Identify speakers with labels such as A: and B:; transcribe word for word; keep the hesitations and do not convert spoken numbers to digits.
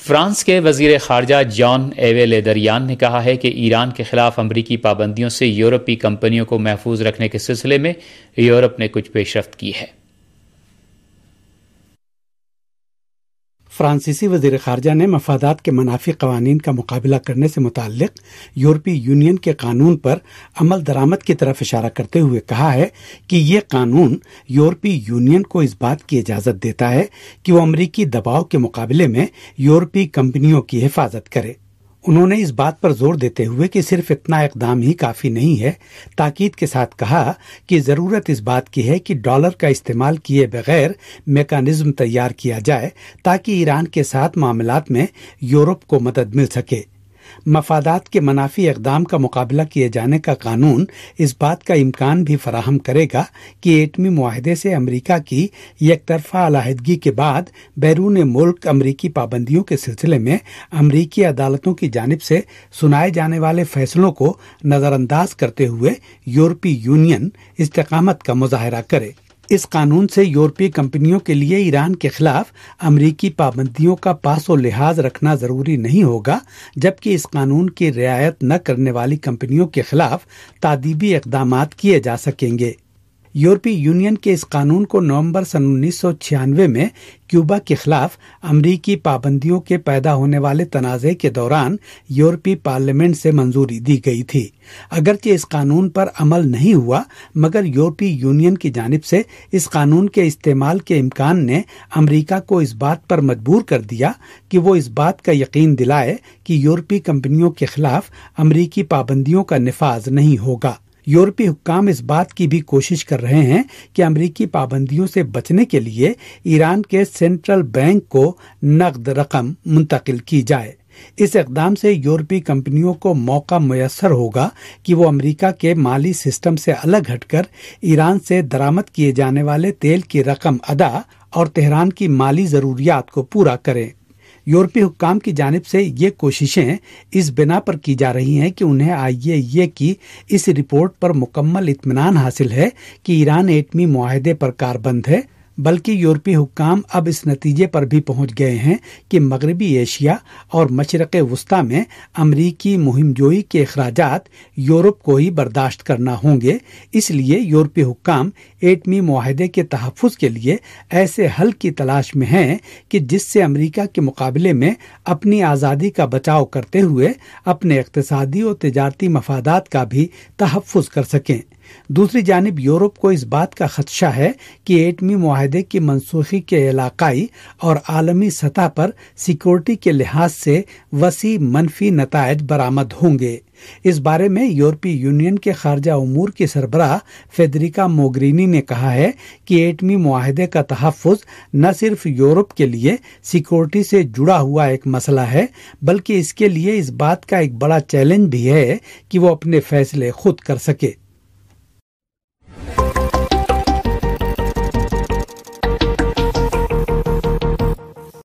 A: France کے وزیر خارجہ جان ایوے لے دریان نے کہا ہے کہ ایران کے خلاف امریکی پابندیوں سے یورپی کمپنیوں کو محفوظ رکھنے کے سلسلے میں یورپ نے کچھ پیش رفت کی ہے۔
B: فرانسیسی وزیر خارجہ نے مفادات کے منافی قوانین کا مقابلہ کرنے سے متعلق یورپی یونین کے قانون پر عمل درآمد کی طرف اشارہ کرتے ہوئے کہا ہے کہ یہ قانون یورپی یونین کو اس بات کی اجازت دیتا ہے کہ وہ امریکی دباؤ کے مقابلے میں یورپی کمپنیوں کی حفاظت کرے۔ انہوں نے اس بات پر زور دیتے ہوئے کہ صرف اتنا اقدام ہی کافی نہیں ہے، تاکید کے ساتھ کہا کہ ضرورت اس بات کی ہے کہ ڈالر کا استعمال کیے بغیر میکانزم تیار کیا جائے تاکہ ایران کے ساتھ معاملات میں یورپ کو مدد مل سکے۔ مفادات کے منافی اقدام کا مقابلہ کیے جانے کا قانون اس بات کا امکان بھی فراہم کرے گا کہ ایٹمی معاہدے سے امریکہ کی یک طرفہ علیحدگی کے بعد بیرون ملک امریکی پابندیوں کے سلسلے میں امریکی عدالتوں کی جانب سے سنائے جانے والے فیصلوں کو نظر انداز کرتے ہوئے یورپی یونین استقامت کا مظاہرہ کرے۔ اس قانون سے یورپی کمپنیوں کے لیے ایران کے خلاف امریکی پابندیوں کا پاس و لحاظ رکھنا ضروری نہیں ہوگا، جبکہ اس قانون کی رعایت نہ کرنے والی کمپنیوں کے خلاف تادیبی اقدامات کیے جا سکیں گے۔ یورپی یونین کے اس قانون کو نومبر سن انیس سو چھیانوے میں کیوبا کے خلاف امریکی پابندیوں کے پیدا ہونے والے تنازع کے دوران یورپی پارلیمنٹ سے منظوری دی گئی تھی۔ اگرچہ اس قانون پر عمل نہیں ہوا، مگر یورپی یونین کی جانب سے اس قانون کے استعمال کے امکان نے امریکہ کو اس بات پر مجبور کر دیا کہ وہ اس بات کا یقین دلائے کہ یورپی کمپنیوں کے خلاف امریکی پابندیوں کا نفاذ نہیں ہوگا۔ یورپی حکام اس بات کی بھی کوشش کر رہے ہیں کہ امریکی پابندیوں سے بچنے کے لیے ایران کے سینٹرل بینک کو نقد رقم منتقل کی جائے۔ اس اقدام سے یورپی کمپنیوں کو موقع میسر ہوگا کہ وہ امریکہ کے مالی سسٹم سے الگ ہٹ کر ایران سے درآمد کیے جانے والے تیل کی رقم ادا اور تہران کی مالی ضروریات کو پورا کریں۔ یورپی حکام کی جانب سے یہ کوششیں اس بنا پر کی جا رہی ہیں کہ انہیں آئی اے ای اے کی اس رپورٹ پر مکمل اطمینان حاصل ہے کہ ایران ایٹمی معاہدے پر کاربند ہے، بلکہ یورپی حکام اب اس نتیجے پر بھی پہنچ گئے ہیں کہ مغربی ایشیا اور مشرق وسطی میں امریکی مہم جوئی کے اخراجات یورپ کو ہی برداشت کرنا ہوں گے۔ اس لیے یورپی حکام ایٹمی معاہدے کے تحفظ کے لیے ایسے حل کی تلاش میں ہیں کہ جس سے امریکہ کے مقابلے میں اپنی آزادی کا بچاؤ کرتے ہوئے اپنے اقتصادی اور تجارتی مفادات کا بھی تحفظ کر سکیں۔ دوسری جانب یورپ کو اس بات کا خدشہ ہے کہ ایٹمی معاہدے کی منسوخی کے علاقائی اور عالمی سطح پر سیکورٹی کے لحاظ سے وسیع منفی نتائج برآمد ہوں گے۔ اس بارے میں یورپی یونین کے خارجہ امور کی سربراہ فیڈریکا موگرینی نے کہا ہے کہ ایٹمی معاہدے کا تحفظ نہ صرف یورپ کے لیے سیکورٹی سے جڑا ہوا ایک مسئلہ ہے، بلکہ اس کے لیے اس بات کا ایک بڑا چیلنج بھی ہے کہ وہ اپنے فیصلے خود کر سکے۔